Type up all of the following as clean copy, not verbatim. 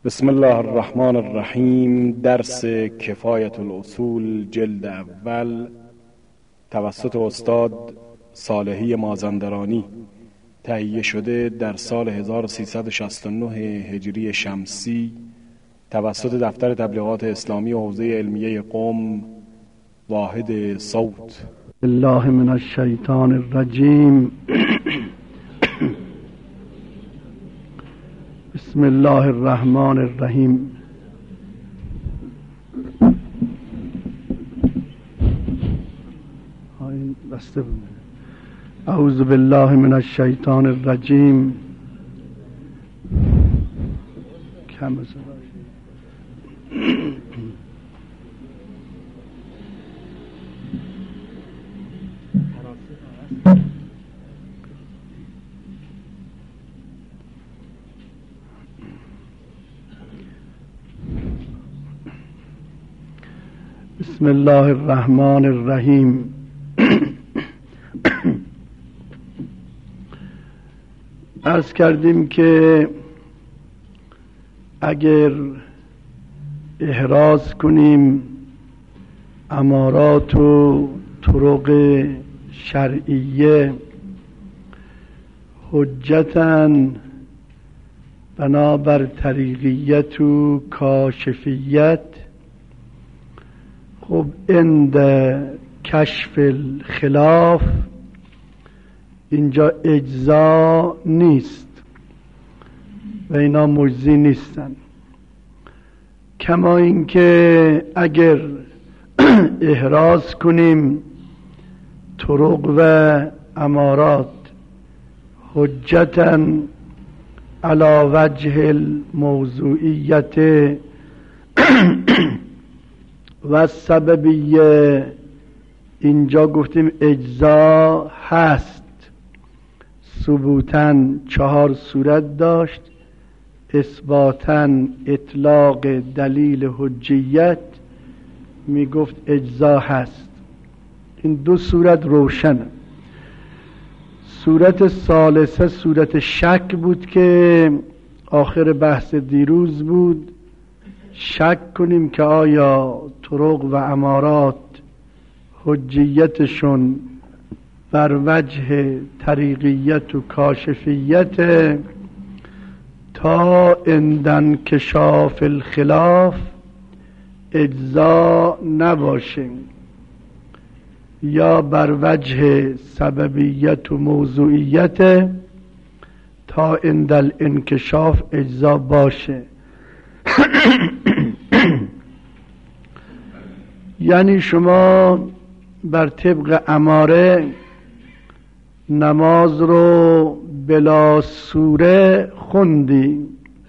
بسم الله الرحمن الرحیم. درس کفایت الاصول جلد اول توسط استاد صالحی مازندرانی تهیه شده در سال 1369 هجری شمسی توسط دفتر تبلیغات اسلامی و حوزه علمیه قم واحد صوت. الله من الشیطان الرجیم. بسم الله الرحمن الرحیم. اعوذ بالله من الشیطان الرجیم. بسم الله الرحمن الرحیم. عرض کردیم که اگر احراز کنیم امارات و طرق شرعیه حجتاً بنابر طریقیت و کاشفیت، خب عند کشف الخلاف اینجا اجزا نیست و اینا مجزی نیستن. کما اینکه اگر احراز کنیم طرق و امارات حجتاً علی وجه الموضوعیت و سببیه، اینجا گفتیم اجزا هست. ثبوتاً 4 صورت داشت، اثباتاً اطلاق دلیل حجیت، می گفت اجزا هست. این 2 صورت روشنه. صورت ثالثه صورت شک بود که آخر بحث دیروز بود. شک کنیم که آیا طرق و امارات حجیتشون بر وجه طریقیت و کاشفیت تا عند انکشاف الخلاف اجزا نباشه، یا بر وجه سببیت و موضوعیت تا عند الانکشاف اجزا باشه. یعنی شما بر طبق اماره نماز رو بلا سوره خوندی،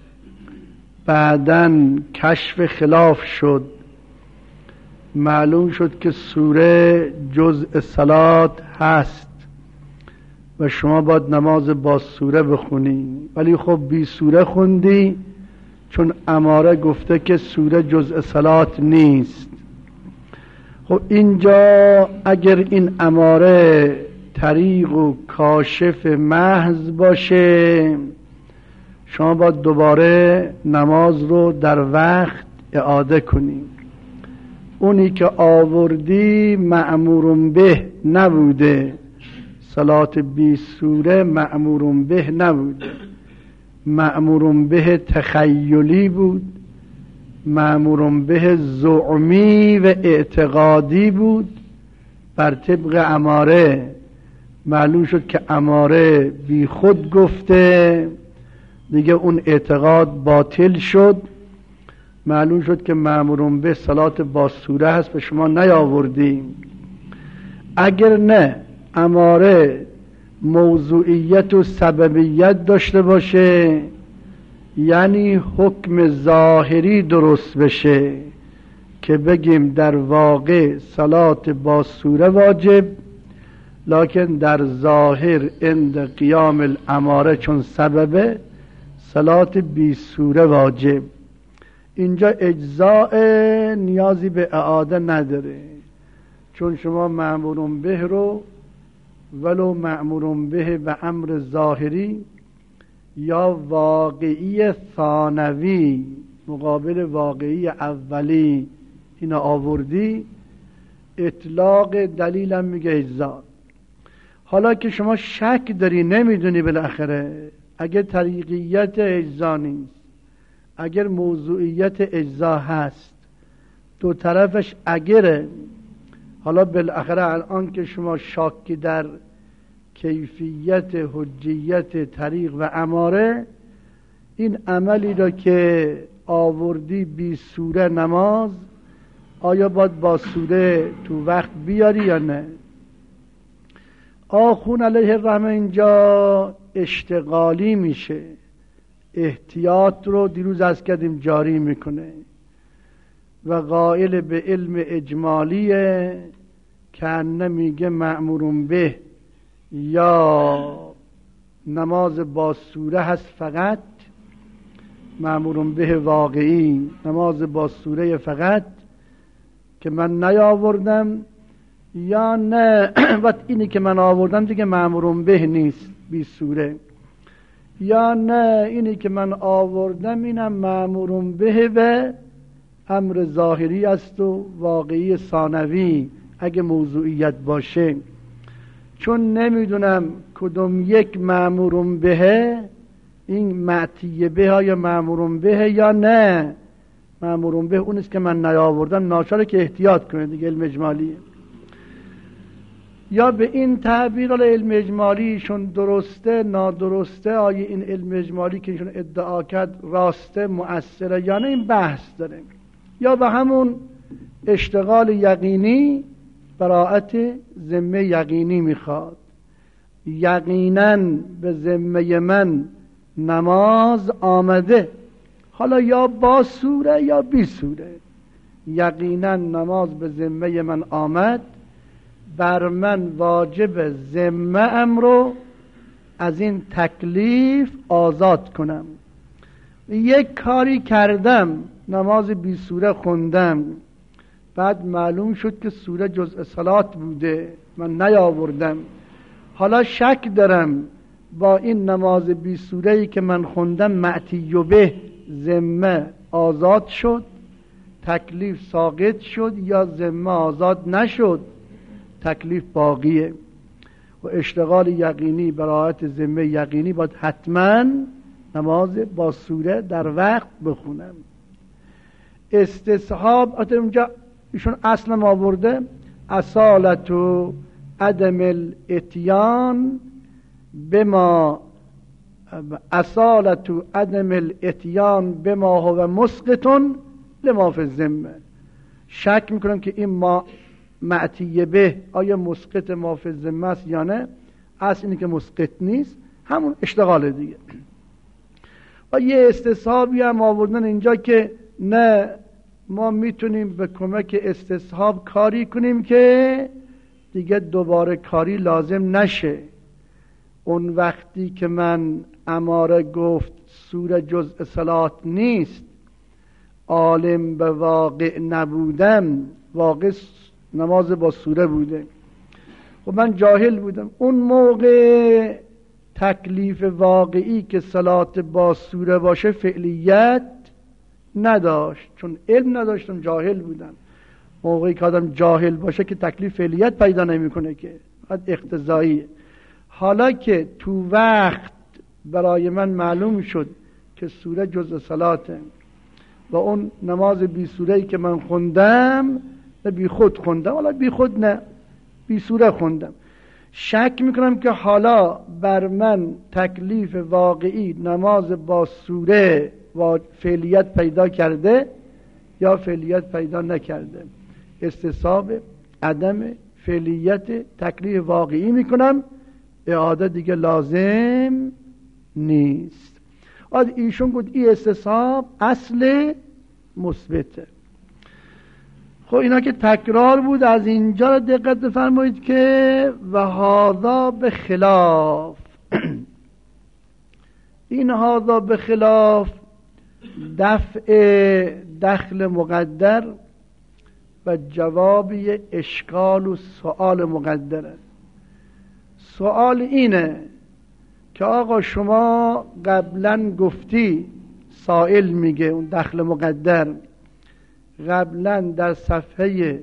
بعدن کشف خلاف شد، معلوم شد که سوره جزء صلات هست و شما باید نماز با سوره بخونی، ولی خب بی سوره خوندی چون اماره گفته که سوره جزء صلات نیست. خب اینجا اگر این اماره طریق و کاشف محض باشه، شما باید دوباره نماز رو در وقت اعاده کنی. اونی که آوردی مأمور به نبوده، صلات بی سوره مأمور به نبوده، مأمور به تخیلی بود، مأمور به زعمی و اعتقادی بود. بر طبق اماره معلوم شد که اماره بی خود گفته، دیگه اون اعتقاد باطل شد. معلوم شد که مأمور به صلات با سوره هست و شما نیاوردیم. اگر نه اماره موضوعیت و سببیت داشته باشه، یعنی حکم ظاهری درست بشه که بگیم در واقع صلات با سوره واجب، لکن در ظاهر عند قیام الاماره چون سببه صلات بی سوره واجب. اینجا اجزاء نیازی به اعاده نداره، چون شما مأمور به رو ولو مأمور به و امر ظاهری یا واقعی ثانوی مقابل واقعی اولی اینا آوردی، اطلاق دلیلم میگه اجزا. حالا که شما شک داری، نمیدونی بالاخره اگر طریقیت اجزا نیست، اگر موضوعیت اجزا هست، دو طرفش اگره، حالا بالاخره الان که شما شاکی در کیفیت حجیت طریق و اماره، این عملی را که آوردی بی سوره نماز، آیا باید با سوره تو وقت بیاری یا نه؟ آخون علیه الرحمه اینجا اشتغالی میشه، احتیاط رو دیروز از کردیم جاری میکنه و قائل به علم اجمالیه که نمیگه مأمورون به یا نماز با سوره هست، فقط مأمورون به واقعی نماز با سوره فقط که من نیاوردم، یا نه وقت اینی که من آوردم دیگه مأمورون به نیست بی سوره، یا نه اینی که من آوردم اینم مأمورون به و امر ظاهری است و واقعی ثانوی اگه موضوعیت باشه. چون نمیدونم کدوم یک مأمورون به، این معطیه به یا مأمورون به یا نه مأمورون به اونیست که من نیاوردم، ناچاره که احتیاط کنه دیگه، علم اجمالیه. یا به این تعبیر علم اجمالیشون درسته نادرسته، آیا این علم اجمالی که ایشون ادعا کرد راسته مؤثره یا نه، این بحث داره. یا به همون اشتغال یقینی، براءت ذمه یقینی میخواد، یقینا به ذمه من نماز آمده، حالا یا با سوره یا بی سوره، یقینا نماز به ذمه من آمد، بر من واجب ذمه ام رو از این تکلیف آزاد کنم. یک کاری کردم، نماز بی سوره خوندم، بعد معلوم شد که سوره جزء صلات بوده، من نیاوردم، حالا شک دارم با این نماز بی سوره‌ای که من خوندم معطی به ذمه آزاد شد، تکلیف ساقط شد، یا ذمه آزاد نشد، تکلیف باقیه. و اشتغال یقینی، براءت ذمه یقینی، باید حتما نماز با سوره در وقت بخونم. استصحاب اونجا ایشون اصلا آورده اصالت و عدم الاتیان بما، اصالت و عدم الاتیان بما هو مسقطن لما فی الذمه. شک میکنم که این ما معطیه به آیا مسقط ما فی الذمه است یا نه، اصل اینه که مسقط نیست، همون اشتغال دیگه. و یه استصحابی هم آوردن اینجا که نه، ما میتونیم به کمک استصحاب کاری کنیم که دیگه دوباره کاری لازم نشه. اون وقتی که من اماره گفت سوره جزء صلات نیست، عالم به واقع نبودم، واقع نماز با سوره بوده و من جاهل بودم، اون موقع تکلیف واقعی که صلات با سوره باشه فعلیت نداشت، چون علم نداشتم، جاهل بودم. موقعی که آدم جاهل باشه که تکلیف فعلیت پیدا نمیکنه، که فقط اقتضایی. حالا که تو وقت برای من معلوم شد که سوره جزء صلاته و اون نماز بی سوره‌ای که من خوندم نه بی خود خوندم، حالا بی خود نه، بی سوره خوندم، شک میکنم که حالا بر من تکلیف واقعی نماز با سوره و فعلیت پیدا کرده یا فعلیت پیدا نکرده. استصحاب عدم فعلیت تکلیف واقعی میکنم، اعاده دیگه لازم نیست. ایشون گفت این استصحاب اصل مثبته. خب اینا که تکرار بود، از اینجا دقت بفرمایید که و هذا به خلاف این هذا به خلاف دفع دخل مقدر و جوابی اشکال و سؤال مقدره. سؤال اینه که آقا شما قبلا گفتی، سائل میگه اون دخل مقدر، قبلا در صفحه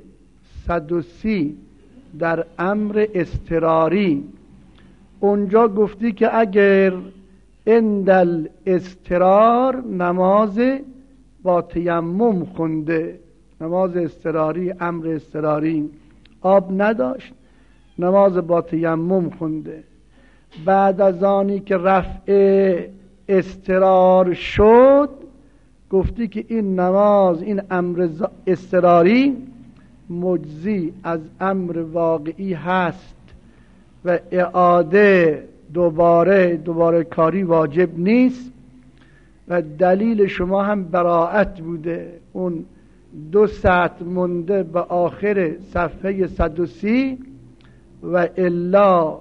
130 در امر اضطراری اونجا گفتی که اگر اندل اضطرار نماز با تیمم خونده، نماز اضطراری، امر اضطراری، آب نداشت، نماز با تیمم خونده، بعد از آنی که رفع اضطرار شد گفتی که این نماز، این امر اضطراری مجزی از امر واقعی هست و اعاده دوباره کاری واجب نیست. و دلیل شما هم براءت بوده، اون 2 سطر مونده به آخر صفحه 130 و الا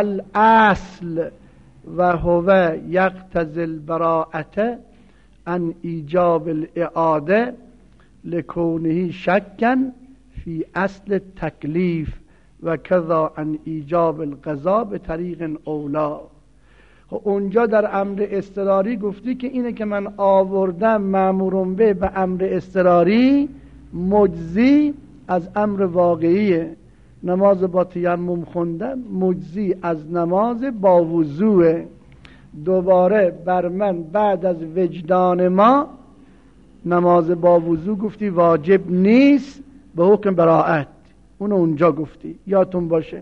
فالاصل و هو یقتضی البراءة عن ایجاب الاعاده لکونه شکا فی اصل تکلیف و کذا عن ایجاب القضا به طریق اولا. اونجا در امر اضطراری گفتی که اینه که من آوردم مأمورون به امر اضطراری مجزی از امر واقعیه، نماز با تیمم خوندن مجزی از نماز با وضوء، دوباره بر من بعد از وجدان ما نماز با وضوء گفتی واجب نیست به حکم براءت، اونو اونجا گفتی، یادتون باشه.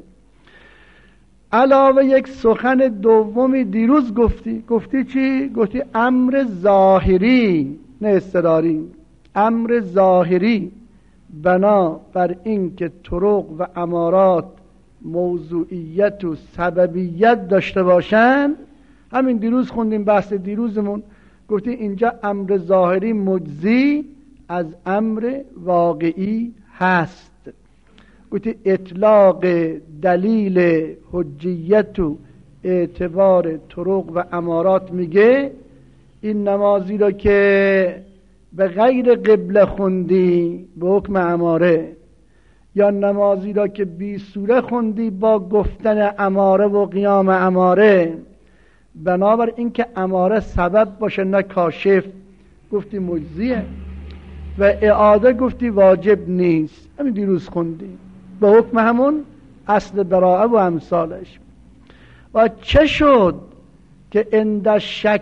علاوه یک سخن دومی دیروز گفتی چی؟ گفتی امر ظاهری، نه اضطراری، امر ظاهری بنا بر این که طرق و امارات موضوعیت و سببیت داشته باشن، همین دیروز خوندیم بحث دیروزمون، گفتی اینجا امر ظاهری مجزی از امر واقعی هست. گفتی اطلاق دلیل حجیت و اعتبار طرق و امارات میگه این نمازی را که به غیر قبله خوندی به حکم اماره، یا نمازی را که بی سوره خوندی با گفتن اماره و قیام اماره، بنابر این که اماره سبب باشه نه کاشف، گفتی مجزیه و اعاده گفتی واجب نیست. همین دیروز خوندی به حکم همون اصل براءه و امثالش. و چه شد که عند شک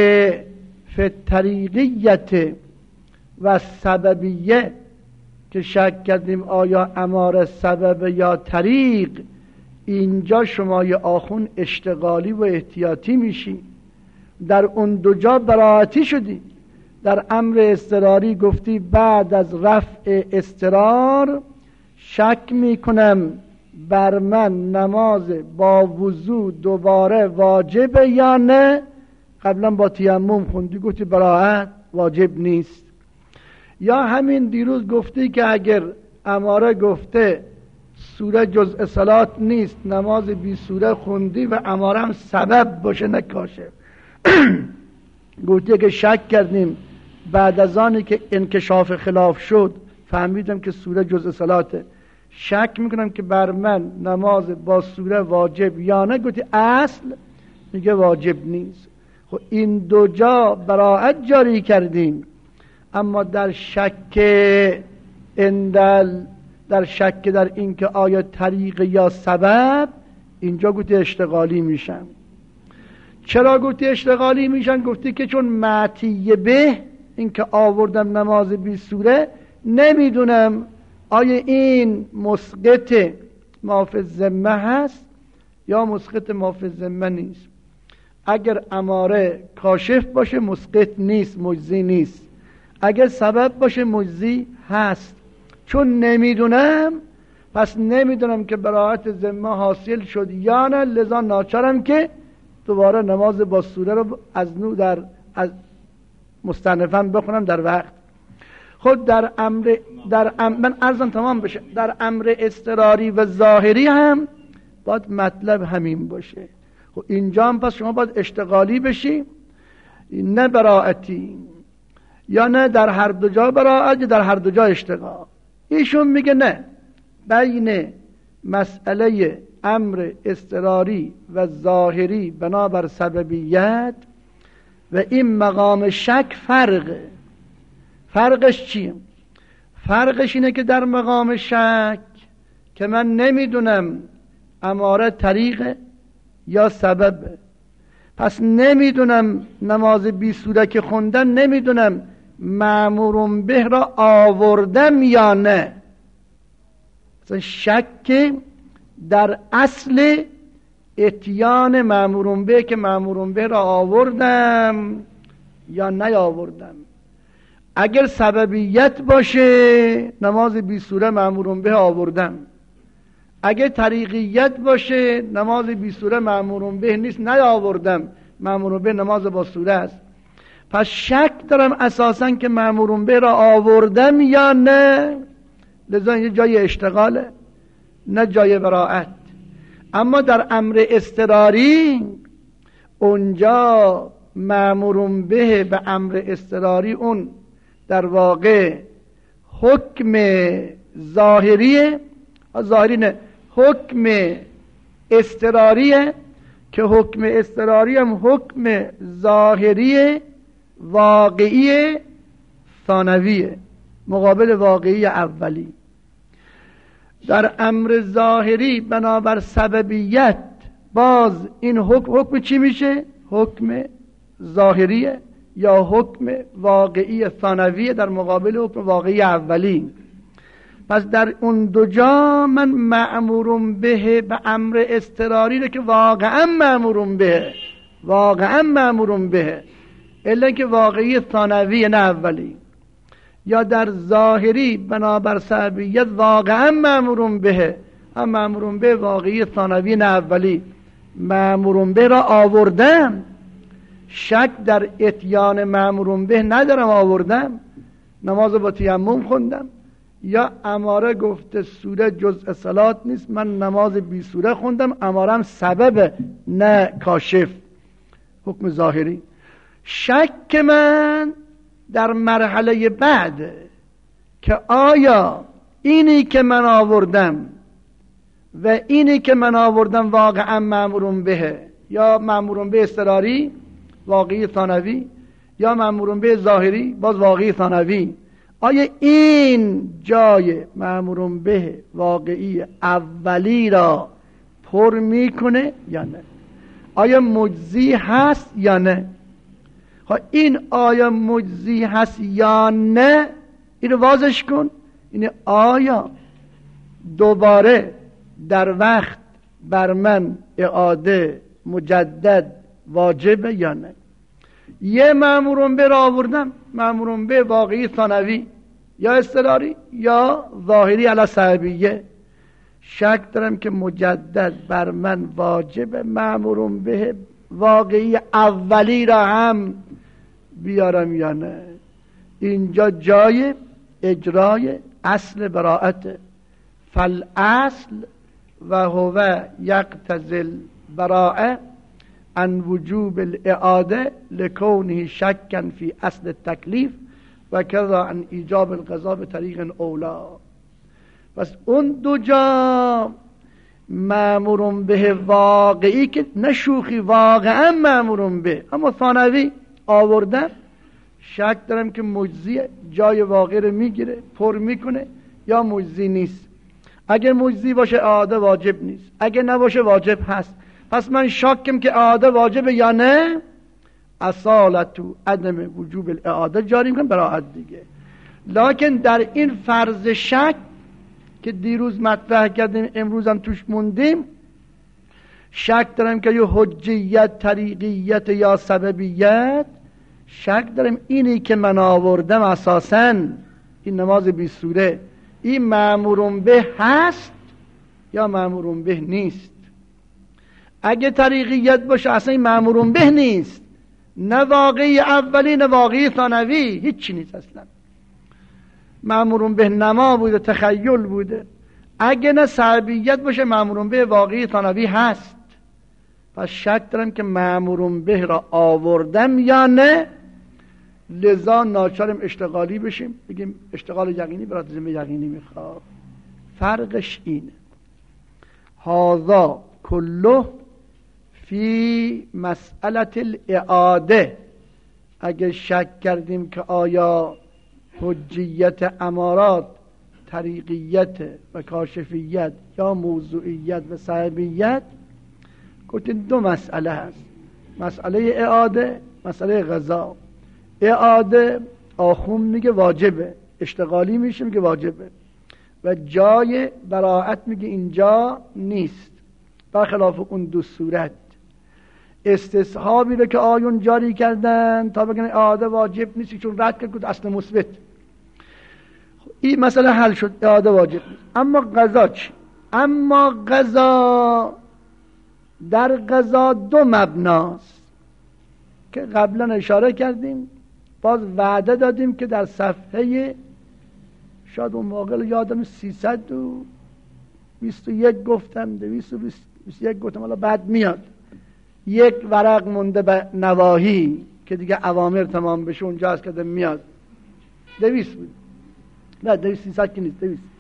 فی طریقیت و سببیه، که شک کردیم آیا اماره سبب یا طریق، اینجا شما یه آخون اشتغالی و احتیاطی میشی، در اون 2 جا براءتی شدی. در امر اضطراری گفتی بعد از رفع اضطرار شک میکنم بر من نماز با وضو دوباره واجبه یا نه، قبلا با تیمم خوندی گفتی براءت واجب نیست. یا همین دیروز گفتی که اگر اماره گفته سوره جزء صلات نیست، نماز بی سوره خوندی و اماره هم سبب باشه نه کاشف. گفتی که شک کردیم بعد از آنی که انکشاف خلاف شد فهمیدم که سوره جزء صلاته، شک میکنم که بر من نماز با سوره واجب یا نه، گفتی اصل میگه واجب نیست. خب این 2 جا براءت جاری کردیم، اما در شک در این که آیا طریق یا سبب، اینجا گفتی اشتغالی میشن. چرا گفتی اشتغالی میشن؟ گفتی که چون معتیه به این که آوردم نماز بی سوره، نمیدونم آیا این مسقط ما فی الذمه هست یا مسقط ما فی الذمه نیست. اگر اماره کاشف باشه مسقط نیست، مجزی نیست، اگر سبب باشه مجزی هست. چون نمیدونم، پس نمیدونم که براءت ذمه حاصل شد یا نه، لذا ناچارم که دوباره نماز با سوره رو از نو از مستأنفاً بخونم در وقت. خود من عرضم تمام بشه، در امر اضطراری و ظاهری هم باید مطلب همین باشه. خب اینجا هم پس شما باید اشتغالی بشی، نه براءتی، یا نه در هر 2 جا براءت یا در هر 2 جا اشتغال. ایشون میگه نه، بین مسئله امر اضطراری و ظاهری بنابر سببیت و این مقام شک فرقش چیه؟ فرقش اینه که در مقام شک که من نمیدونم اماره طریقه یا سببه، پس نمیدونم نماز 20 سوره که خوندم نمیدونم مأمور به را آوردم یا نه. شک در اصل اتیان مأمور به که مأمور به را آوردم یا نیاوردم. اگر سببیت باشه نماز 20 سوره مأمور به آوردم، اگر طریقیت باشه نماز 20 سوره مأمور به نیست نیاوردم، مأمور به نماز با سوره است. پس شک دارم اساساً که مأمور به را آوردم یا نه، لذا یه جای اشتغاله نه جای براءت. اما در امر اضطراری اونجا مأمور به امر اضطراری اون در واقع حکم ظاهریه، ظاهری نه، حکم اضطراریه که حکم اضطراری هم حکم ظاهری واقعی ثانویه مقابل واقعی اولی. در امر ظاهری بنابر سببیت باز این حکم چی میشه؟ حکم ظاهریه یا حکم واقعی ثانویه در مقابل حکم واقعی اولی. پس در اون دو جا من مأمور به امر اضطراری رو که واقعا مأمور به الا که واقعی ثانوی نه اولی، یا در ظاهری بنابر سببیت واقعا مأمور به هم مأمور به واقعی ثانوی نه اولی، مأمور به را آوردم، شک در اتیان مأمور به ندارم، آوردم نماز با تیمم خوندم یا اماره گفته سوره جزء صلات نیست من نماز 20 سوره خوندم، امارم سبب نه کاشف، حکم ظاهری. شک من در مرحله بعد که آیا اینی که من آوردم و اینی که من آوردم واقعا مأمور به یا مأمور به اضطراری واقعی ثانوی یا مأمور به ظاهری باز واقعی ثانوی، آیا این جای مأمور به واقعی اولی را پر میکنه یا نه؟ آیا مجزی هست یا نه؟ این آیا مجزی هست یا نه اینو واضح کن. این آیا دوباره در وقت بر من اعاده مجدد واجبه یا نه؟ یه مأمور به را آوردم، مأمور به واقعی ثانوی یا اضطراری یا ظاهری علی سببیه، شک دارم که مجدد بر من واجبه مأمور به واقعی اولی را هم بیارم یا نه. اینجا جای اجرای اصل براءت، فالاصل و هو یقتضی البراءه عن وجوب الاعاده لکونه شکا فی اصل التکلیف و کذا عن ایجاب القضاء بطریق اولا. پس اون دو جا مأمور به واقعی که نشوخی واقعا مأمور به اما ثانوی آوردن، شک دارم که مجزی جای واقع رو میگیره پر میکنه یا مجزی نیست. اگر مجزی باشه اعاده واجب نیست، اگر نباشه واجب هست. پس من شاکم که اعاده واجبه یا نه، اصالتو عدم وجوب الاعاده جاری میکنم براحت دیگه. لکن در این فرض شک که دیروز مطرح کردیم امروز هم توش موندیم، شک دارم که یه حجیت طریقیت یا سببیت، شک دارم اینی که من آوردم اساساً این نماز 20 سوره این مأمور به هست یا مأمور به نیست. اگه طریقیت باشه اصلا این مأمور به نیست، نه واقعی اولی نه واقعی ثانوی، هیچی نیست اصلا، مأمور به نما بوده تخیل بوده. اگه نه سببیت باشه مأمور به واقعی ثانوی هست. پس شک دارم که مأمور به را آوردم یا نه، لذا ناچارم اشتغالی بشیم بگیم اشتغال یقینی برای ذمه یقینی میخواد. فرقش اینه. هذا کله فی مسئله الاعاده. اگه شک کردیم که آیا حجیت امارات طریقیت و کاشفیت یا موضوعیت و صحیبیت، گفتیم دو مسئله هست، مسئله اعاده، مسئله قضا. اعاده آخوم میگه واجبه، اشتغالی میشه میگه واجبه، و جای براعت میگه اینجا نیست. برخلاف اون دو صورت استصحابی رو که آیون جاری کردن تا بگن اعاده واجب نیست چون رد کرد اصل مثبت، این مسئله حل شد، اعاده واجب نیست. اما قضا چی؟ اما قضا، در قضا دو مبناست که قبلا اشاره کردیم، باز وعده دادیم که در صفحه شاید اون موقع یادم 321 گفتم، 221 گفتم، حالا بعد میاد یک ورق مونده به نواهی که دیگه اوامر تمام بشه، اونجا هست که میاد 200 بود، نه 300 که نیست،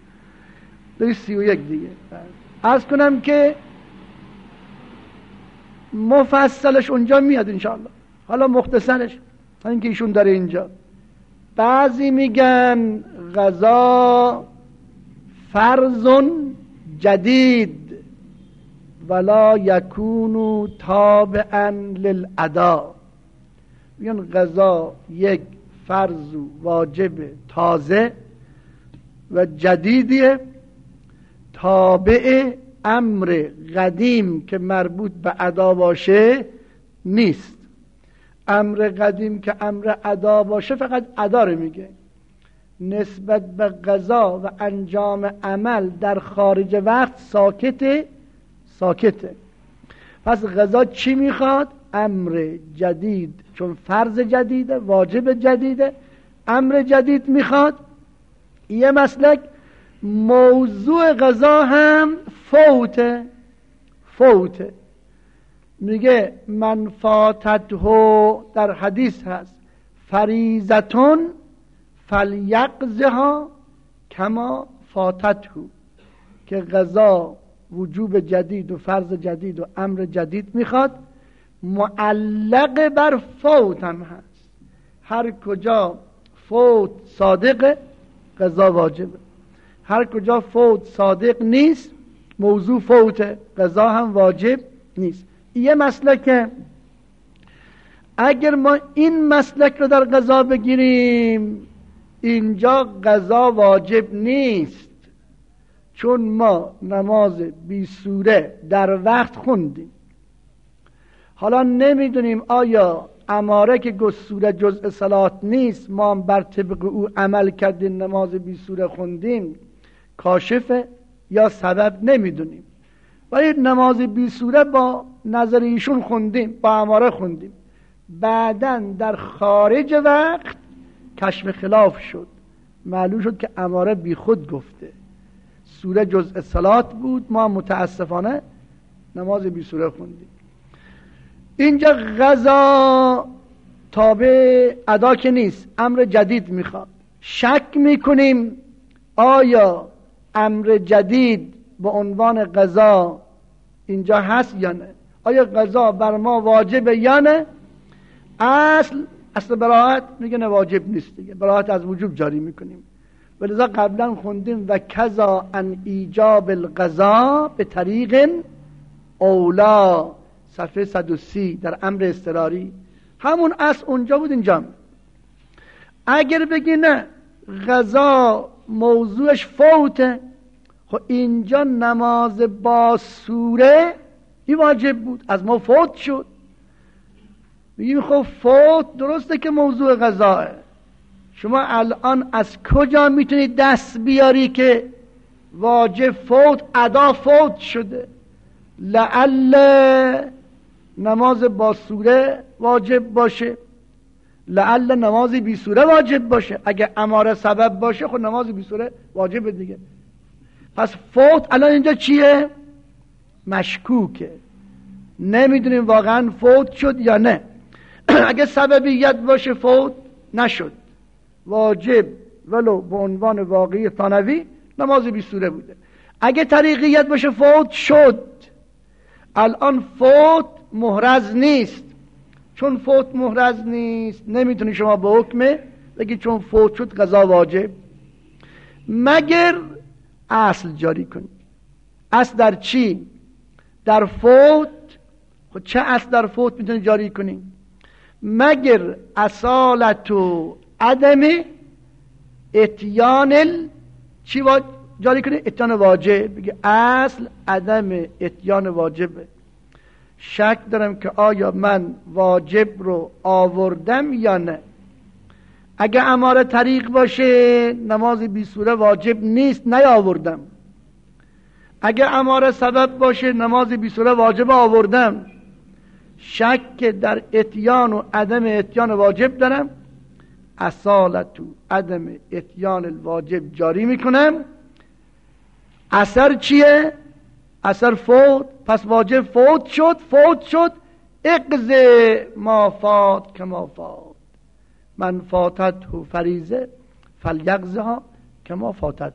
231 دیگه. عرض کنم که مفصلش اونجا میاد انشاءالله. حالا مختصرش اینکه ایشون داره اینجا، بعضی میگن قضا فرض جدید ولا یکون تابعا للأدا. میگن قضا یک فرض و واجب تازه و جدیدیه، تابع امر قدیم که مربوط به ادا باشه نیست. امر قدیم که امر ادا باشه فقط ادا رو میگه، نسبت به قضا و انجام عمل در خارج وقت ساکته. پس قضا چی میخواد؟ امر جدید، چون فرض جدیده، واجب جدیده، امر جدید میخواد. یه مسلک موضوع قضا هم فوته، میگه من فاتته، در حدیث هست فریضتون فلیقضها کما فاتته، که قضا وجوب جدید و فرض جدید و امر جدید میخواد، معلق بر فوت هم هست. هر کجا فوت صادقه قضا واجبه، هر کجا فوت صادق نیست موضوع فوته، قضا هم واجب نیست. یه مسلکه. اگر ما این مسلک رو در قضا بگیریم، اینجا قضا واجب نیست، چون ما نماز بی سوره در وقت خوندیم. حالا نمیدونیم آیا اماره که سوره جزء صلات نیست، ما بر طبق او عمل کردیم نماز بی سوره خوندیم، کاشفه یا سبب نمیدونیم. ولی نماز بی سوره با نظر ایشون خوندیم، با اماره خوندیم، بعداً در خارج وقت کشف خلاف شد، معلوم شد که اماره بی خود گفته، سوره جزء صلات بود، ما متاسفانه نماز بی سوره خوندیم. اینجا قضا تابع ادا که نیست، امر جدید میخواد. شک میکنیم آیا امر جدید به عنوان قضا اینجا هست یا نه، آیا قضا بر ما واجبه یا نه. اصل براحت میگه نه واجب نیست دیگه، براحت از وجوب جاری میکنیم. ولذا قبلا خوندیم و کذا ان ایجاب القضا به طریق اولا، صفحه 130 در امر اضطراری، همون اصل اونجا بود اینجا. اگر بگی نه قضا موضوعش فوته، خب اینجا نماز با سوره این واجب بود، از ما فوت شد. میگیم خب فوت درسته که موضوع قضاه، شما الان از کجا میتونید دست بیاری که واجب فوت ادا فوت شده؟ لعل نماز با سوره واجب باشه، لعل نماز بی سوره واجب باشه. اگه اماره سبب باشه خب نماز بی سوره واجب دیگه. پس فوت الان اینجا چیه؟ مشکوکه، نمیدونیم واقعا فوت شد یا نه. اگه سببیت باشه فوت نشد، واجب ولو به عنوان واقعی ثانوی نماز بی سوره بوده. اگه طریقیت باشه فوت شد. الان فوت محرز نیست. چون فوت محرز نیست نمیتونی شما به حکمه بگی چون فوت شد قضا واجب، مگر اصل جاری کنی. اصل در چی؟ در فوت. خود چه اصل در فوت میتونی جاری کنی؟ مگر اصالت و عدم اتیان چی جاری کنی؟ اتیان واجب. بگی اصل عدم اتیان واجبه. شک دارم که آیا من واجب رو آوردم یا نه. اگه اماره طریق باشه نماز بی سوره واجب نیست، نیاوردم. اگه اماره سبب باشه نماز بی سوره واجب آوردم. شک در اتیان و عدم اتیان واجب دارم، اصالت و عدم اتیان الواجب جاری میکنم. اثر چیه؟ اثر فوت. پس واجب فوت شد. اقض ما فات کما فات. من فاتت فریضه فلیقضها کما فاتت.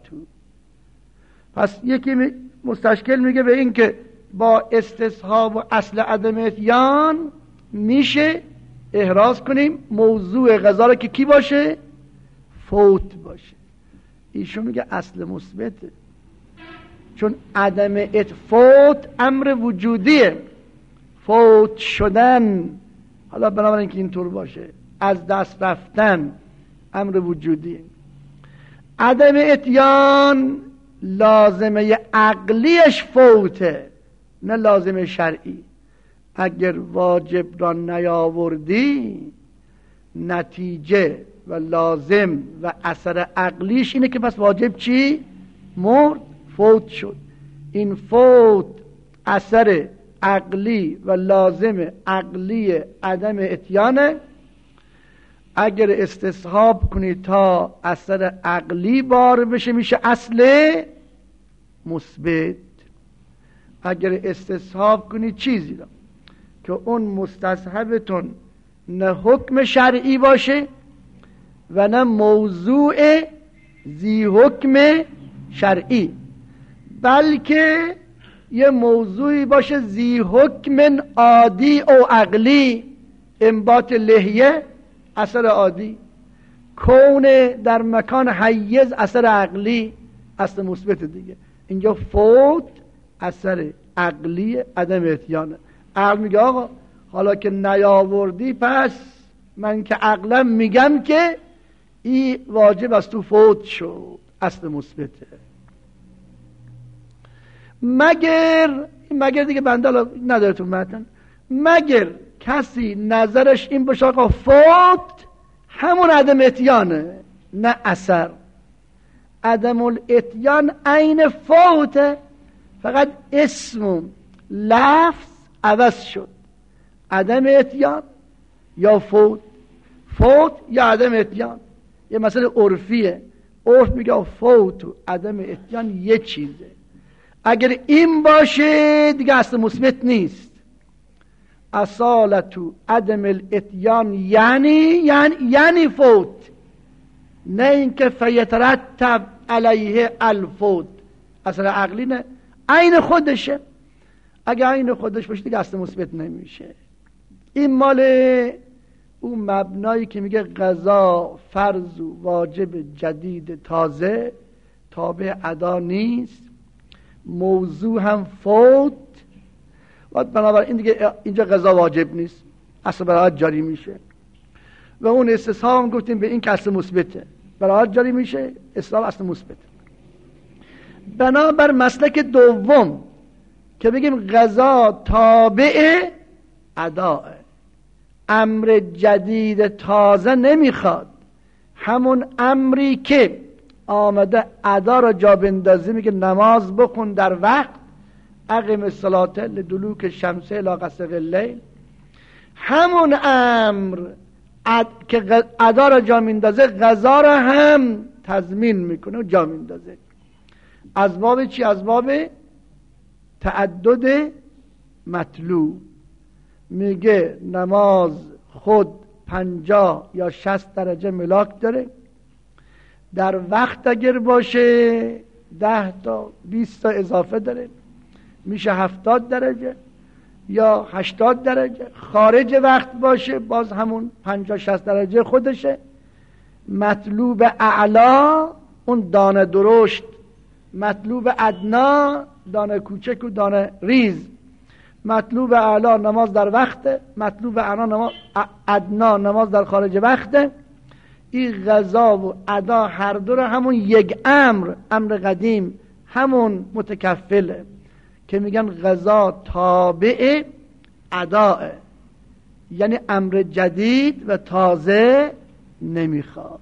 پس یکی مستشکل میگه به این که با استصحاب و اصل عدم اتیان میشه احراز کنیم موضوع قضا رو که کی باشه؟ فوت باشه. ایشون میگه اصل مثبته، چون عدم فوت امر وجودیه. فوت شدن، حالا بنابراین که اینطور باشه، از دست رفتن امر وجودیه. عدم اتیان لازمه عقلیش فوته، نه لازمه شرعی. اگر واجب را نیاوردی نتیجه و لازم و اثر عقلیش اینه که پس واجب چی؟ مرد، فوت شد. این فوت اثر عقلی و لازم عقلی عدم اتیانه. اگر استصحاب کنی تا اثر عقلی بار بشه میشه اصل مثبت. اگر استصحاب کنی چیزی را که اون مستصحبتون نه حکم شرعی باشه و نه موضوع ذی حکم شرعی، بلکه یه موضوعی باشه ذی حکم عادی او عقلی، انبات لحیه اثر عادی، کون در مکان حیز اثر عقلی، اثر مثبت دیگه. اینجا فوت اثر عقلی عدم اتیانه. عقل میگه آقا حالا که نیاوردی پس من که عقلم میگم که این واجب از تو فوت شد، اصل مثبته. مگر دیگه بنده نداره تو متن، مگر کسی نظرش این باشه آقا فوت همون عدم اتیانه نه اثر. عدم الاتیان عین فوته، فقط اسم لفظ عوض شد. عدم اتیان یا فوت یا عدم اتیان یه مسئله عرفیه. عرف میگه فوت و عدم اتیان یه چیزه. اگر این باشه دیگه اصل مثبت نیست. اصالت و عدم الاتیان یعنی فوت، نه اینکه فیترتب علیه الفوت. اصل عقلی نه، عین خودشه. اگه عین خودش باشه دیگه اصل مثبت نمیشه. این مال اون مبنایی که میگه قضا فرض و واجب جدید تازه تابع ادا نیست، موضوع هم فوت و بنابراین دیگه اینجا قضا واجب نیست، اصل براحت جاری میشه. و اون استصحاب هم گفتیم به این که اصل مثبته، براحت جاری میشه، استصحاب اصل مثبته. بنابر مسلک دوم که بگیم قضا تابع اداه، امر جدید تازه نمیخواد، همون امری که آمده ادا را جا بندازی، میگه نماز بخون در وقت، اقیم الصلاة لدلوک الشمس الی غسق اللیل، همون امر که ادا را جا میندازه قضا را هم تضمین میکنه و جا میندازه. از باب چی؟ از باب تعدد مطلوب. میگه نماز خود 50 یا 60 درجه ملاک داره، در وقت اگر باشه 10 تا 20 تا اضافه داره، میشه 70 درجه یا 80 درجه. خارج وقت باشه باز همون 50-60 درجه خودشه. مطلوب اعلا اون دانه درشت، مطلوب ادنا دانه کوچک و دانه ریز. مطلوب اعلا نماز در وقت، مطلوب ادنا نماز در خارج وقت. این قضا و ادا هر دو رو همون یک امر قدیم همون متکفله که میگن قضا تابع اداه، یعنی امر جدید و تازه نمیخواد.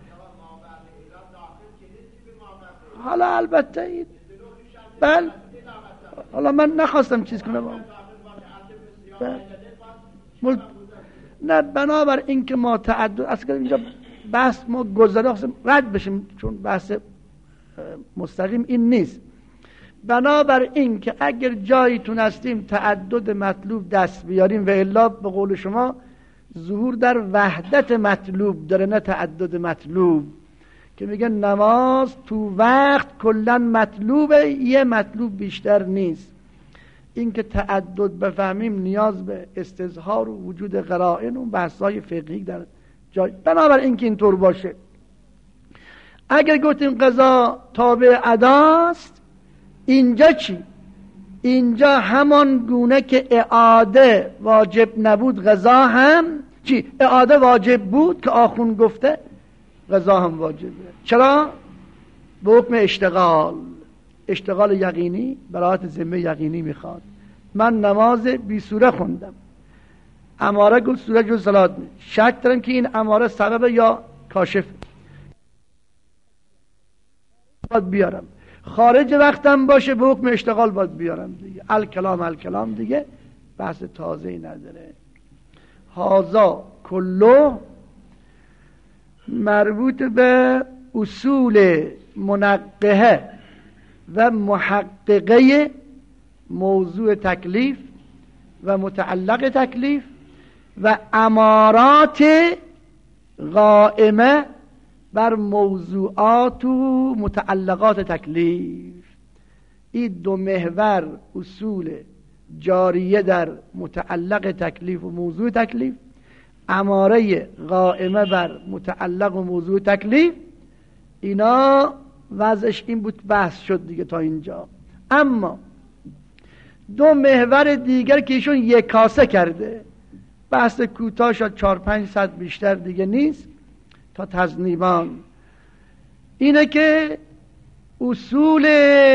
حالا البته این بله، حالا من نخواستم چیز کنم نه، بنابر این که ما تعدد اصلا اینجا بحث ما گذاره رد بشیم، چون بحث مستقیم این نیست. بنابر این که اگر جایی تونستیم تعدد مطلوب دست بیاریم و الا به قول شما ظهور در وحدت مطلوب داره نه تعدد مطلوب، که میگن نماز تو وقت کلا مطلوبه، یه مطلوب بیشتر نیست. این که تعدد بفهمیم نیاز به استظهار و وجود قرائن و بحث‌های فقهی در جای. بنابر این که اینطور باشه، اگر گفتیم قضا تابع اداست، اینجا چی؟ اینجا همان گونه که اعاده واجب نبود قضا هم چی؟ اعاده واجب بود که آخون گفته قضا هم واجبه. چرا؟ به حکم اشتغال یقینی، براءت ذمه یقینی میخواد. من نماز بی سوره خوندم، اماره گفت سوره جز صلات نیست، شک دارم که این اماره سبب یا کاشف باید بیارم. خارج وقتم باشه به حکم اشتغال باید بیارم دیگه. الکلام دیگه بحث تازه‌ای نداره. هازا کلو مربوط به اصول منقحه و محققه موضوع تکلیف و متعلق تکلیف و امارات قائمه بر موضوعات و متعلقات تکلیف. این دو محور اصول جاریه در متعلق تکلیف و موضوع تکلیف، اماره قائمه بر متعلق و موضوع تکلیف، اینا وضعش این بود. بحث شد دیگه تا اینجا. اما دو محور دیگر که ایشون یک کاسه کرده، بحث کوتاه شد 4-5 ساعت بیشتر دیگه نیست تا تذنیبان، اینه که اصول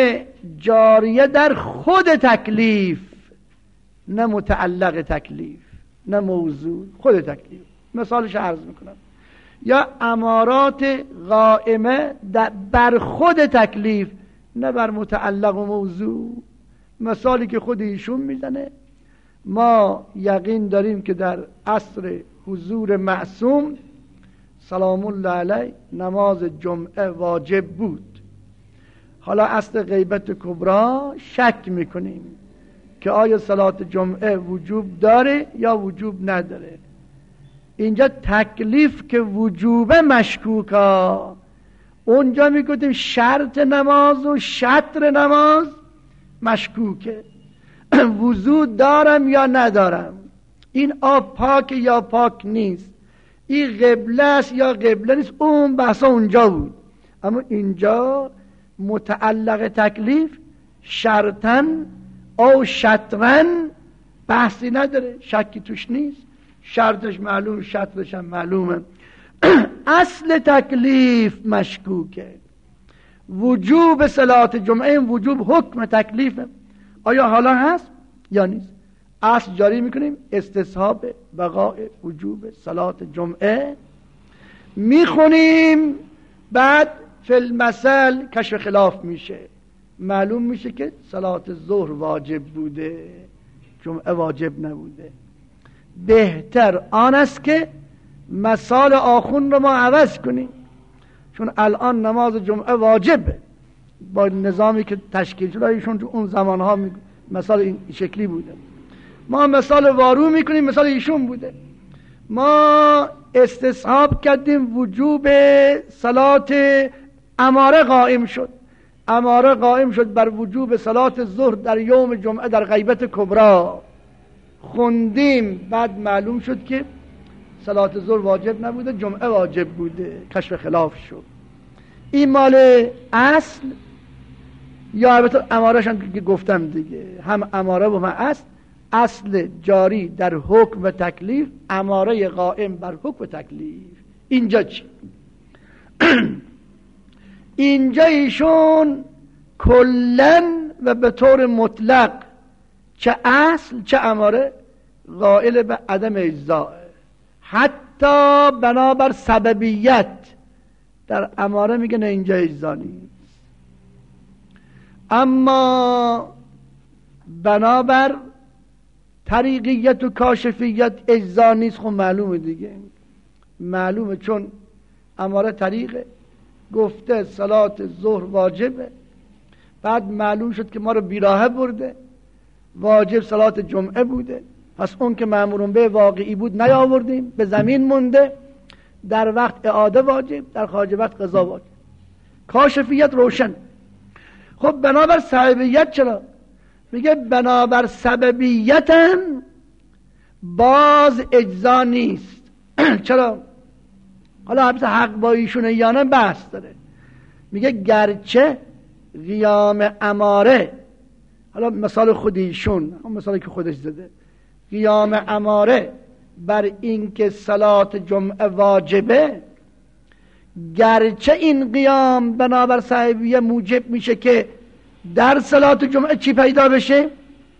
جاریه در خود تکلیف، نه متعلق تکلیف، نه موضوع، خود تکلیف. مثالش عرض میکنم. یا امارات قائمه بر خود تکلیف، نه بر متعلق و موضوع. مثالی که خود ایشون میزنه، ما یقین داریم که در عصر حضور معصوم سلام الله علیه نماز جمعه واجب بود. حالا اصل غیبت کبرا شک میکنیم که آیا صلات جمعه وجوب داره یا وجوب نداره. اینجا تکلیف که وجوبه مشکوکا، اونجا میگفتیم شرط نماز و شطر نماز مشکوکه. وضو دارم یا ندارم، این آب پاک یا پاک نیست، این قبله است یا قبله نیست، اون بحثا اونجا بود. اما اینجا متعلق تکلیف شرطن او شطرن بحثی نداره، شکی توش نیست، شرطش معلوم، شطرش هم معلومه. اصل تکلیف مشکوکه. وجوب صلات جمعه، وجوب حکم تکلیفه، آیا حالا هست یا نیست؟ اصل جاری میکنیم استصحاب بقاء وجوب صلات جمعه میخونیم. بعد فی المثل کشف خلاف میشه، معلوم میشه که صلات ظهر واجب بوده، جمعه واجب نبوده. بهتر آن است که مثال آخون رو ما عوض کنیم، چون الان نماز جمعه واجبه با نظامی که تشکیل شده. ایشون تو اون زمانها مثال این شکلی بوده، ما مثال وارو میکنیم مثال ایشون بوده. ما استصحاب کردیم وجوب صلات اماره قائم شد، اماره قائم شد بر وجوب صلات الظهر در یوم جمعه در غیبت کبرا. خوندیم بعد معلوم شد که صلات الظهر واجب نبوده، جمعه واجب بوده، کشف خلاف شد. این مال اصل یا البته اماره‌ش هم که گفتم دیگه، هم اماره و هم اصل جاری در حکم و تکلیف، اماره قائم بر حکم و تکلیف. اینجا چی؟ اینجا ایشون کلن و به طور مطلق چه اصل چه اماره قائل به عدم اجزاء، حتی بنابر سببیت در اماره میگه نه اینجا اجزا نیست، اما بنابر طریقیت و کاشفیت اجزا نیست. خب معلومه دیگه، معلومه، چون اماره طریقه گفته صلات ظهر واجبه، بعد معلوم شد که ما رو بیراهه برده، واجب صلات جمعه بوده، پس اون که مأمورون به واقعی بود نیاوردیم، به زمین مونده، در وقت اعاده واجب، در خارج وقت قضا واجب. کاشفیت روشن. خب بنابر سببیت چرا؟ میگه بنابر سببیت هم باز اجزا نیست. چرا؟ حالا حبس حق با ایشونه یا نه بحث داره. میگه گرچه قیام اماره، حالا مثال خود ایشون، اون مثالی که خودش زده، قیام اماره بر این که صلات جمعه واجبه، گرچه این قیام بنابر صحیحیه موجب میشه که در صلات جمعه چی پیدا بشه؟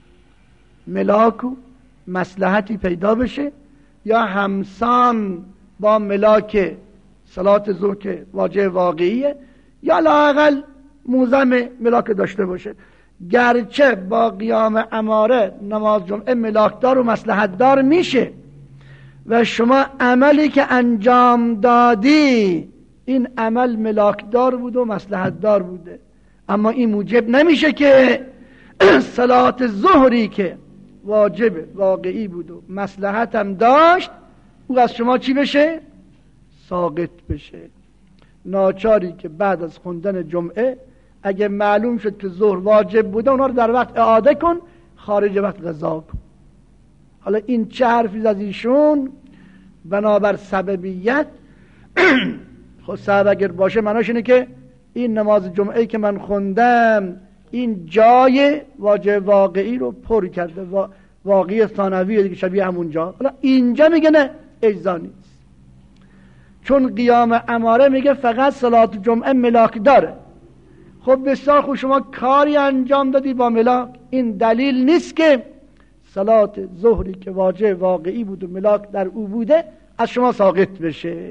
ملاک و مصلحتی پیدا بشه، یا همسان با ملاک صلات ظهر که واجب واقعیه، یا لااقل موزم ملاک داشته باشه. گرچه با قیام اماره نماز جمعه ملاکدار و مصلحت دار میشه و شما عملی که انجام دادی این عمل ملاکدار بود و مصلحت دار بوده، اما این موجب نمیشه که صلات ظهری که واجب واقعی بود و مصلحت هم داشت او از شما چی بشه؟ ساقط بشه. ناچاری که بعد از خوندن جمعه اگه معلوم شد که ظهر واجب بوده اونا رو در وقت اعاده کن، خارج وقت قضا کن. حالا این چه حرفی از ایشون؟ بنابر سببیت. خب سبب اگر باشه معناش اینه که این نماز جمعه که من خوندم این جای واجب واقعی رو پر کرده، واقعی ثانویه دیگه، شبیه همون جا. حالا اینجا میگه نه اجزا نیست، چون قیام اماره میگه فقط صلات جمعه ملاک داره. خب بسیار خوب، شما کاری انجام دادی با ملاک، این دلیل نیست که صلات ظهری که واجب واقعی بود و ملاک در او بوده از شما ساقط بشه.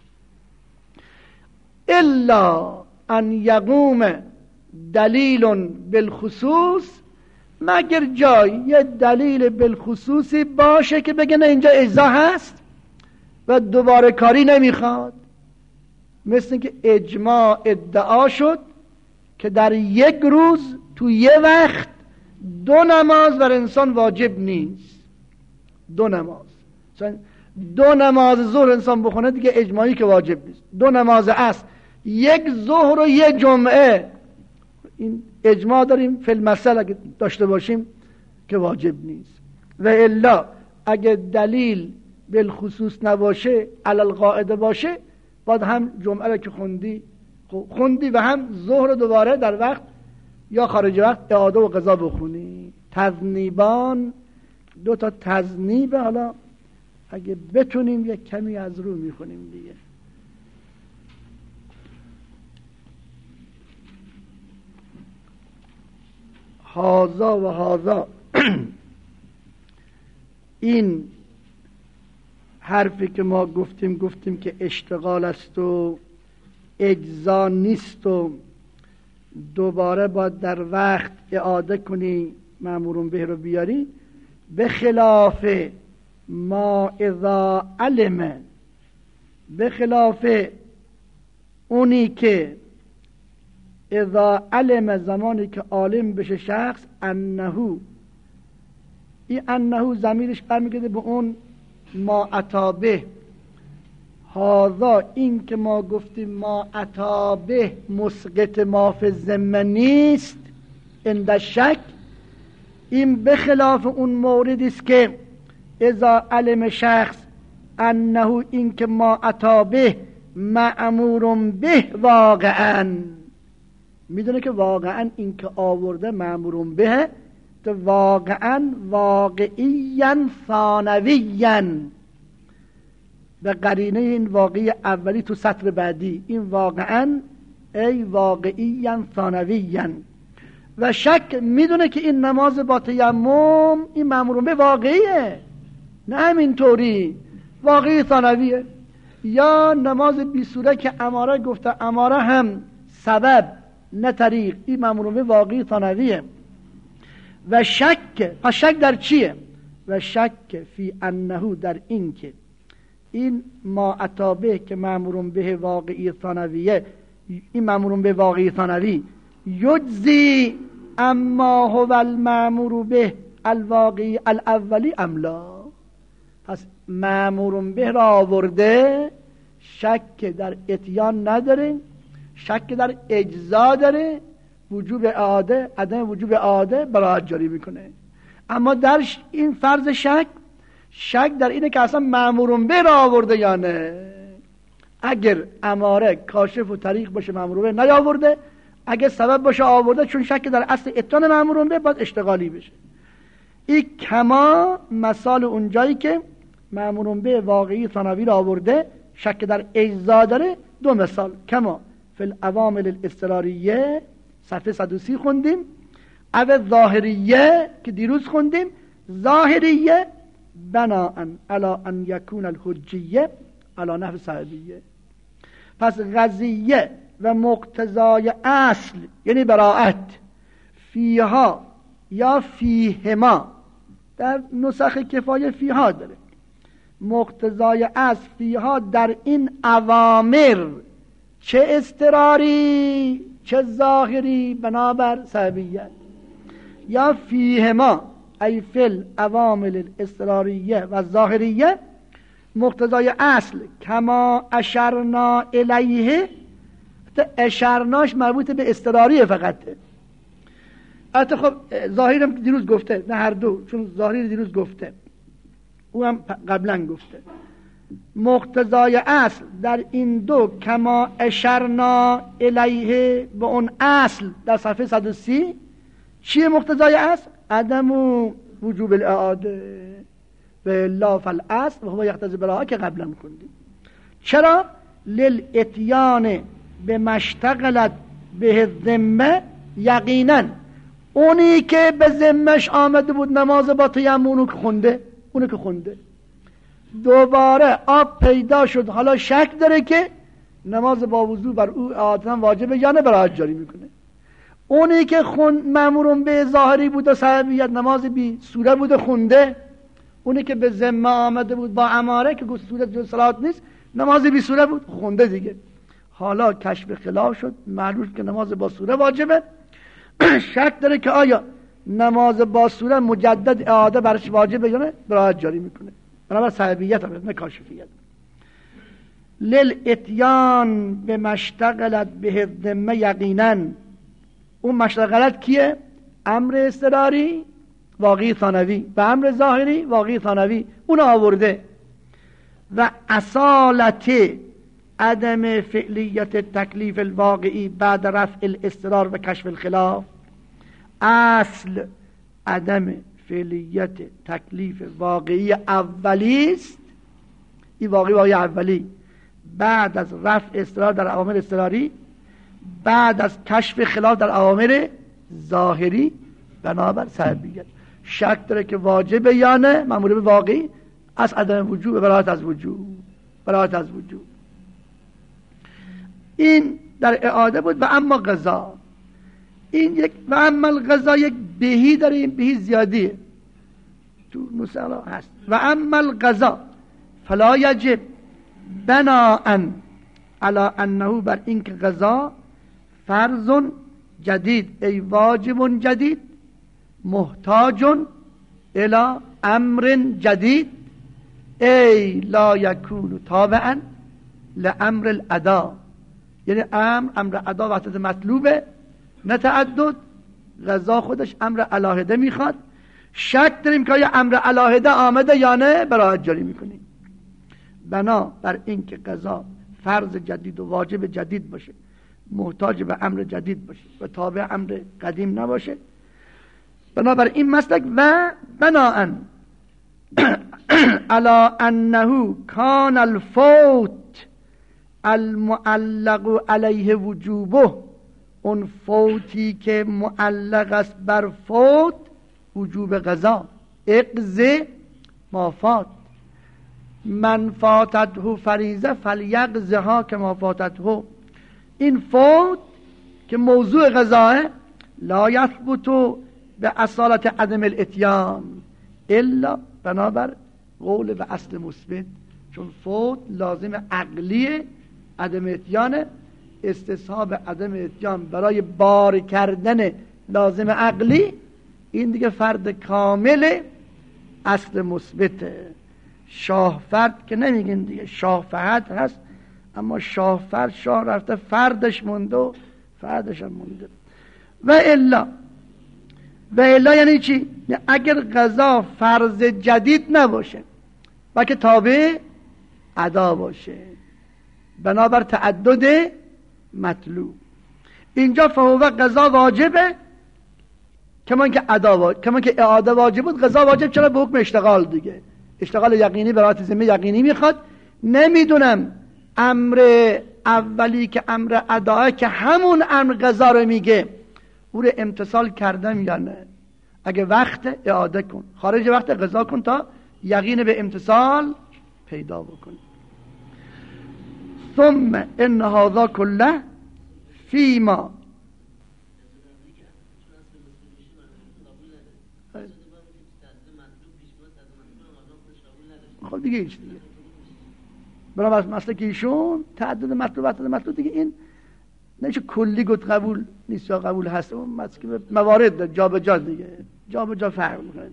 الا ان یقوم دلیل بالخصوص، مگر جای یه دلیل بالخصوصی باشه که بگه نه اینجا اجزا هست و دوباره کاری نمیخواد. مثل که اجماع ادعا شد که در یک روز تو یه وقت 2 نماز بر انسان واجب نیست. 2 نماز، 2 نماز ظهر انسان بخونه دیگه اجماعی که واجب نیست. 2 نماز عصر، 1 ظهر و 1 جمعه، این اجماع داریم فی المثل اگه داشته باشیم که واجب نیست. و الا اگه دلیل بالخصوص نباشه، علی القاعده باشه، بعد هم جمعه را که خوندی و هم ظهر دوباره در وقت یا خارج وقت اعاده و قضا بخونی. تذنیبان 2 تا تذنیب، حالا اگه بتونیم یک کمی از رو میخونیم دیگه. هازا و هازا این حرفی که ما گفتیم که اشتغال است و اجزا نیست و دوباره باید در وقت اعاده کنی، مأمورون به رو بیاری، به خلاف ما اذا علم، به خلاف اونی که اذا علم، زمانی که عالم بشه شخص، انهو، این انهو ضمیرش برمیگرده به اون ما اتابه، هذا این که ما گفتیم ما عطابه مسقط ما فی الذمه نیست عند شک، این بخلاف اون موردی است که اذا علم شخص انه این که ما عطابه مأمور به واقعا، میدونه که واقعا این که آورده مأمور به، تو واقعا واقعیاً ثانویاً، به قرینه این واقعی اولی تو سطر بعدی، این واقعا ای واقعیاً ثانویاً. و شک میدونه که این نماز با تیمم این مأمور به واقعیه، نه همینطوری واقعی ثانویه. یا نماز بی سوره که اماره گفته، اماره هم سبب نه طریق، این مأمور به واقعی ثانویه. و شک، پس شک در چیه؟ و شک فی انه، در این که این ما عطابه که مأمور به واقعی ثانویه، این مأمور به واقعی ثانوی یجزی اما هو المأمور به الواقعی الاولی املا. پس مأمور به را آورده، شک در اتیان نداره، شک در اجزا داره، وجوب اعاده عدم وجوب اعاده براحت جاری میکنه. اما در این فرض شک در اینه که اصلا مأمور به را آورده یا نه. اگر اماره کاشف و طریق باشه مأمور به نیاورده، اگر سبب باشه آورده، چون شک در اصل اتیان مأمور به باید اشتغالی بشه. این کما مثال اونجایی که مأمور به واقعی ثانوی را آورده، شک در اجزا داره. دو مثال کما فی العوامل الاضطراریه صفحه 130 خوندیم، او ظاهریه که دیروز خوندیم. ظاهریه بناء علی ان یکون الحجیه علی نحو صحیحیه. پس قضیه و مقتضای اصل یعنی براءت فیها یا فیهما، در نسخ کفایه فیها داره، مقتضای اصل فیها در این اوامر، چه اضطراری چه ظاهری بنابر صحیحیت، یا فیهما ای فی الاوامر الاضطراریه و ظاهریه، مقتضای اصل کما اشرنا الیه. اشرناش مربوط به اضطراریه فقط. البته خب ظاهرم دیروز گفته، نه هر دو، چون ظاهری دیروز گفته، او هم قبلا گفته. مقتضای اصل در این دو کما اشرنا الیه، به اون اصل در صفحه 130 چیه مقتضای اصل؟ عدم وجوب الاعاده به لا فالاصل و هو یقتضی براءه که قبلا خوندیم. چرا؟ للاتیان به مشتغلت به ذمه یقینا، اونی که به ذمش آمده بود نماز با تیمم، اونو که خونده دوباره آب پیدا شد، حالا شک داره که نماز با وضو بر او اعادتاً واجبه یا نه، براحت جاری میکنه. اونی که مأمور به ظاهری بود و صحیحیت نماز بی سوره بود خونده، اونی که به ذمه آمده بود با اماره که گفت سوره جز صلات نیست، نماز بی سوره بود خونده دیگه. حالا کشف خلاف شد، معلوم که نماز با سوره واجبه. شک داره که آیا نماز با سوره مجدد اعاده برش واجبه یا نه، براحت جاری میکنه. بنابر صحیحیت هم نه کاشفیت. للاتیان به مشتغلت به ذمه یقینا، اون مشتغلت کیه؟ امر اضطراری واقعی ثانوی و امر ظاهری واقعی ثانوی، اون آورده. و اصالت عدم فعلیت تکلیف الواقعی بعد رفع الاضطرار و کشف الخلاف، اصل عدم فعلیت تکلیف واقعی اولی است، این واقعی اولی بعد از رفع اضطرار در عوامل اضطراری، بعد از کشف خلاف در عوامل ظاهری بنابر صحیحیت. شک داره که واجبه یا نه، مأمور به واقعی از عدم وجوب براحت از وجوب. این در اعاده بود. و اما قضا، این یک و اما القضا یک بهی داره، این بهی زیادیه تو مسئله هست. و اما القضا فلا یجب بناء علی انه، بر این که قضا فرض جدید ای واجب جدید محتاج الی امر جدید ای لا یکون تابعا لامر الادا، یعنی امر ادا وحدت مطلوبه نه تعدد. غذا خودش امر علاهده میخواد. شک داریم که آیا امر علاهده آمده یا نه، براحت جاری میکنیم. بنا بر این که غذا فرض جدید و واجب جدید باشه، محتاج به امر جدید باشه و تابع امر قدیم نباشه، بنابر این مسلک و بناءً علی انه کان الفوت المعلق علیه وجوبه، اون فوتی که معلق است بر فوت وجوب غذا، اقض ما فات، من فاتته فریضه فلیقضها کما فاتته. این فوت که موضوع غذاه لا یثبت به اصالت عدم الاتیان الا بنابر قول و اصل مثبت، چون فوت لازم عقلی عدم اتیان، استصحاب عدم اتیان برای بار کردن لازم عقلی، این دیگه فرد کامل اصل مثبته. شاه فرد که نمیگین دیگه، شاه فهد هست، اما شاه فرد، شاه رفته فردش مونده و فردش هم مونده. و الا یعنی چی؟ اگر غذا فرض جدید نباشه بلکه تابع ادا باشه بنابر تعدد مطلوب، اینجا فهو غذا واجبه کمان که اعاده واجب بود. غذا واجب چرا؟ به حکم اشتغال دیگه، اشتغال یقینی برات ذمه یقینی میخواد. نمیدونم امر اولی که امر اداه که همون امر غذا رو میگه او رو امتصال کردم یا نه. اگه وقت اعاده کن، خارج وقت غذا کن تا یقین به امتصال پیدا بکن. ثم ان هذا كله فيما خب دیگه هیچ دیگه برای مسئله که ایشون تعدد مطلوب دیگه این نمیشه کلی گفت قبول نیست یا قبول هست، اون مسئله موارد جا به جا دیگه جا به جا فرق میکنه.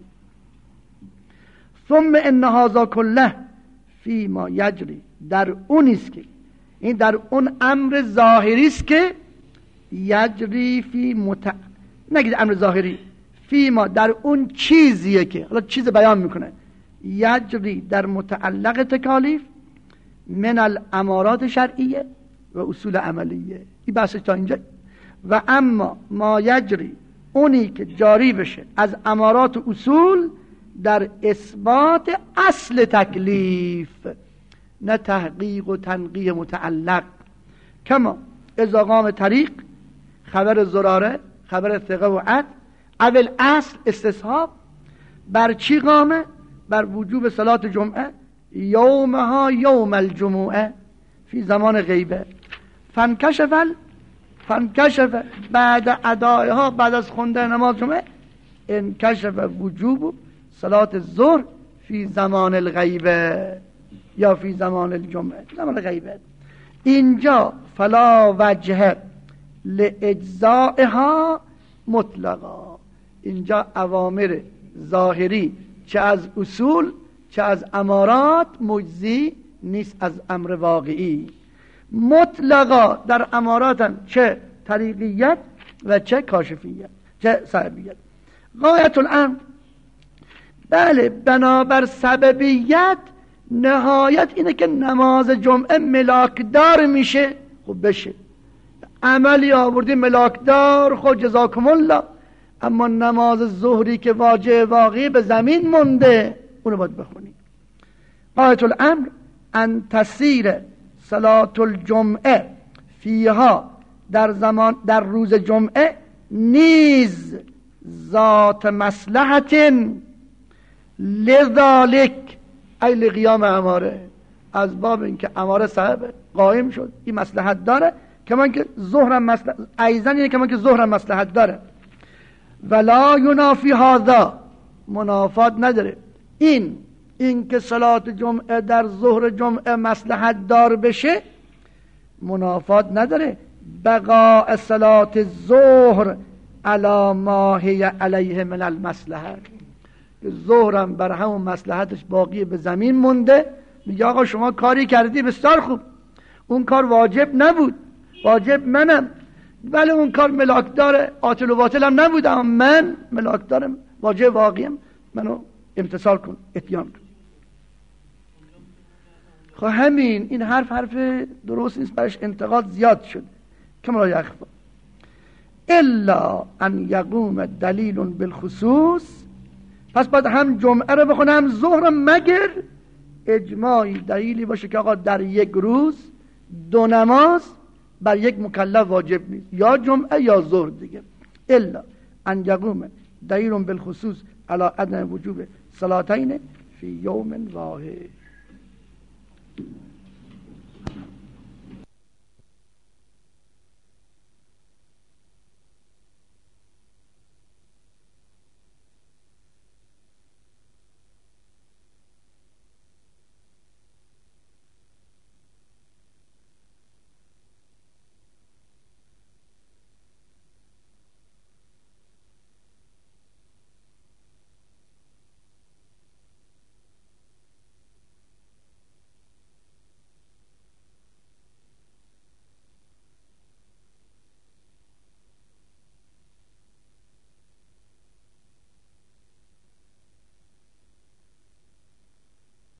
ثم ان هذا كله فيما یجری، در اون است که این در اون امر ظاهری است که یجری فی نگید امر ظاهری، فیما در اون چیزیه که حالا چیز بیان میکنه، یجری در متعلق تکالیف من الامارات شرعیه و اصول عملیه. این بحثش تا اینجا. و اما ما یجری، اونی که جاری بشه از امارات و اصول در اثبات اصل تکلیف، نه تحقیق و تنقیح متعلق. کما اذا قام طریق، خبر زراره، خبر ثقه و عد، اول اصل استصحاب بر چی قامه؟ بر وجوب صلات جمعه یومها یوم الجمعه فی زمان غیبه. فانکشف بعد ادائها، بعد از خوندن نماز جمعه، انکشف وجوب صلات الظهر فی زمان الغیبه یا فی زمان الجمعه، زمان غیبه. اینجا فلا وجه لاجزائها مطلقا، اینجا اوامر ظاهری چه از اصول چه از امارات مجزی نیست از امر واقعی. مطلقا در امارات چه طریقیت و چه کاشفیت چه صحبیت. غایت الامر، بله بنابر سببیت نهایت اینه که نماز جمعه ملاکدار میشه. خب بشه، عملی آوردی ملاکدار، خود جزاکم الله. اما نماز ظهری که واجب واقعی به زمین مونده اونو باید بخونی. غایت الامر ان تسیر صلات الجمعه فیها، در روز جمعه نیز ذات مصلحت لذالک ای لقیام اماره، از باب اینکه اماره صاحب قائم شد این مصلحت داره، کمان که ظهرم مصلحت ایزن اینه، کمان که ظهرم مصلحت داره. ولا ینافی هذا، منافات نداره این که صلات جمعه در ظهر جمعه مصلحت دار بشه، منافات نداره بقاء صلات الظهر علی ما هی علیه من المصلحه. ظهرم بر همون مصلحتش باقی به زمین مونده، میگه آقا شما کاری کردی بسیار خوب، اون کار واجب نبود، واجب منم، ولی اون کار ملاکدار عاطل و باطل هم نبود، اما من ملاکدارم، واجب واقعیم، منو امتثال کن، اتیان کن. خب همین این حرف درست نیست، برش انتقاد زیاد شد. کما لا یخفی الا ان یقوم دلیل بالخصوص، پس باید هم جمعه رو بخونه هم ظهر، مگر اجماعی دلیلی باشه که آقا در یک روز 2 نماز بر یک مکلف واجب نیست، یا جمعه یا ظهر دیگه. الا ان یقوم دلیل بالخصوص علی عدم وجوب صلاتین فی یوم واحد.